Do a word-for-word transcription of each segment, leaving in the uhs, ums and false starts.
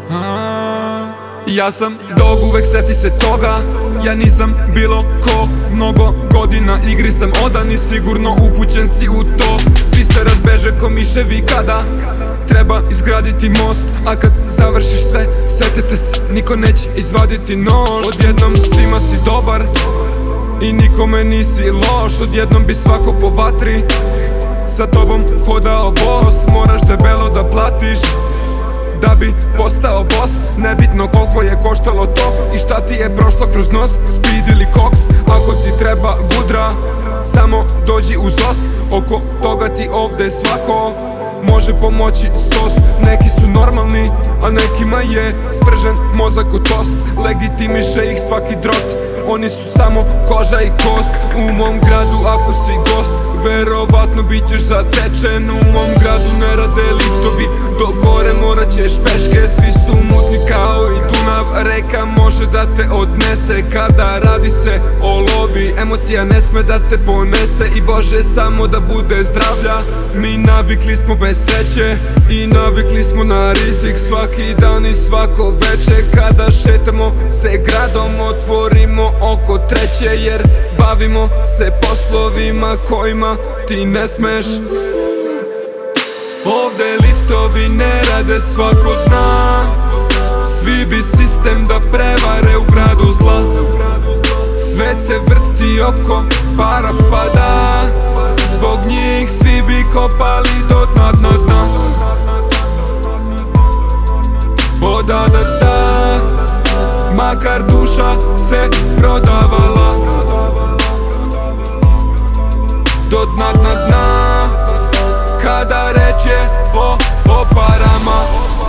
A, ja sam dog, uvek seti se toga. Ja nisam bilo ko, mnogo godina igri sam odan i sigurno upućen si u to. Svi se razbeže ko miševi kada treba izgraditi most, a kad završiš sve, setite se, niko neće izvaditi nož. Odjednom svima si dobar i nikome nisi loš. Odjednom bi svako po vatri sa tobom hodao bos. Moraš debelo da platiš da bi postao boss. Nebitno koliko je koštalo to i šta ti je prošlo kroz nos, speed ili koks. Ako ti treba gudra, samo dođi uz os. Oko toga ti ovde svako može pomoći sos. Neki su normalni, a nekima je spržen mozak u tost. Legitimiše ih svaki drot, oni su samo koža i kost. U mom gradu ako si gost, verovatno bit ćeš zatečen. U mom gradu ne rade liftovi, do gore morat ćeš peške. Svi su mutni kao i Dunav, reka može da te odnese. Kada radi se o lovi, emocija ne sme da te ponese. I Bože samo da bude zdravlja. Mi navikli smo bez sreće i navikli smo na rizik. Svaki dan i svako veče kada šetamo se gradom, otvorimo oko treće, jer bavimo se poslovima kojima ti ne smeš. Ovde liftovi ne rade, svako zna. Svi bi sistem da prevare u gradu zla. Svet se vrti oko para pada. Zbog njih svi bi kopali do dna, dna, dna. O da, da, da. Makar duša se prodavala do dna, dna, dna. Kada reč je o, o parama.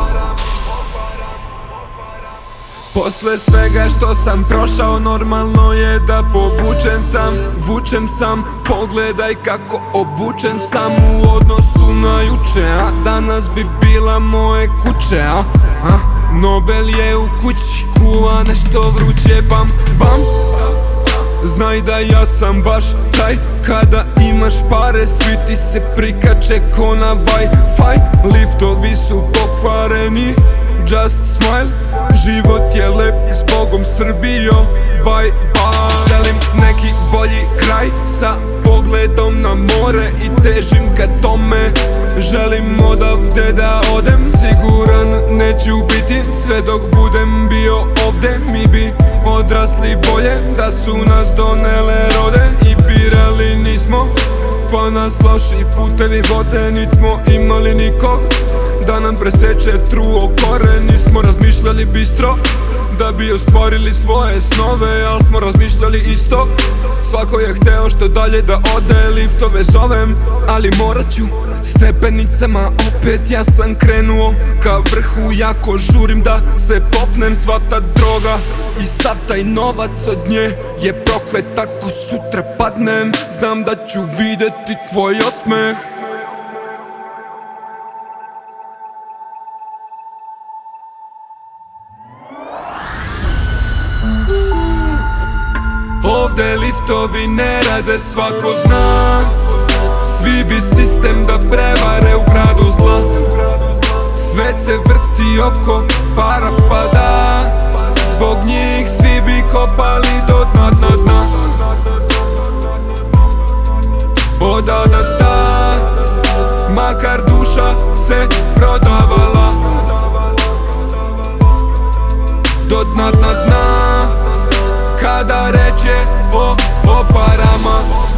Posle svega što sam prošao, normalno je da povučen sam. Vučem sam, pogledaj kako obučen sam u odnosu na juče. A danas bi bila moje kuće, a? a? Nobel je u kući, kuva nešto vruće, bam, bam. Znaj da ja sam baš taj, kada imaš pare svi ti se prikače ko na Wi-Fi. Liftovi su pokvareni, just smile. Život je lep, s Bogom Srbijo, bye bye. Želim neki bolji kraj sa pogledom na more i težim ka tome. Želim odavde da odem, siguran neću biti sve dok budem bio ovde. Mi bi odrasli bolje da su nas donele rode i birali nismo, pa nas loši putevi vode. Nit smo imali nikog da nam preseče truo kore. Nismo razmišljali bistro da bi ostvarili svoje snove, al smo razmišljali isto. Svako je hteo što dalje da ode. Liftove zovem, ali morat ću stepenicama opet. Ja sam krenuo ka vrhu, jako žurim da se popnem. Sva ta droga i sav taj novac od nje je proklet. Ako sutra padnem, znam da ću videti tvoj osmeh. Ovde liftovi ne rade, svako zna. Svi bi sistem da prevare u gradu zla. Svet se vrti oko para pada. Zbog njih svi bi kopali do dna, dna, dna. O da, da, da. Makar duša se prodavala do dna, dna, dna. Kada reč je o, o parama.